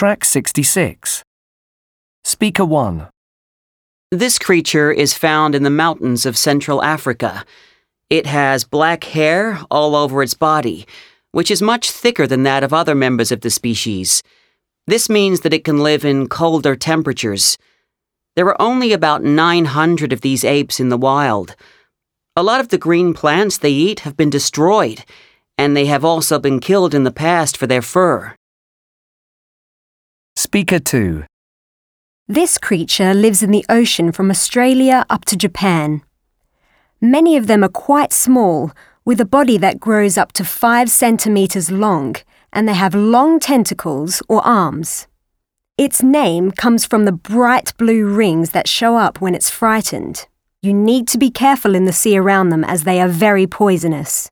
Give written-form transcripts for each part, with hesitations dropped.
Track 66. Speaker 1. This creature is found in the mountains of Central Africa. It has black hair all over its body, which is much thicker than that of other members of the species. This means that it can live in colder temperatures. There are only about 900 of these apes in the wild. A lot of the green plants they eat have been destroyed, and they have also been killed in the past for their fur. Speaker 2. This creature lives in the ocean from Australia up to Japan. Many of them are quite small, with a body that grows up to 5 centimeters long, and they have long tentacles or arms. Its name comes from the bright blue rings that show up when it's frightened. You need to be careful in the sea around them as they are very poisonous.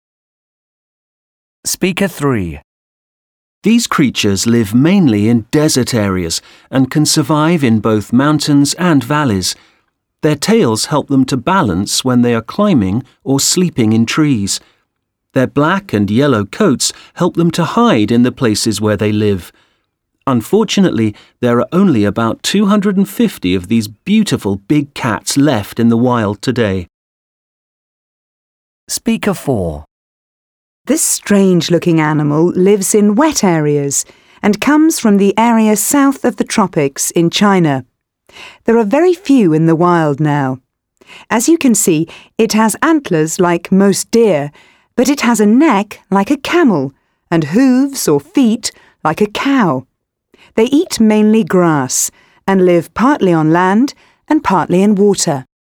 Speaker 3. These creatures live mainly in desert areas and can survive in both mountains and valleys. Their tails help them to balance when they are climbing or sleeping in trees. Their black and yellow coats help them to hide in the places where they live. Unfortunately, there are only about 250 of these beautiful big cats left in the wild today. Speaker 4. This strange-looking animal lives in wet areas and comes from the area south of the tropics in China. There are very few in the wild now. As you can see, it has antlers like most deer, but it has a neck like a camel and hooves or feet like a cow. They eat mainly grass and live partly on land and partly in water.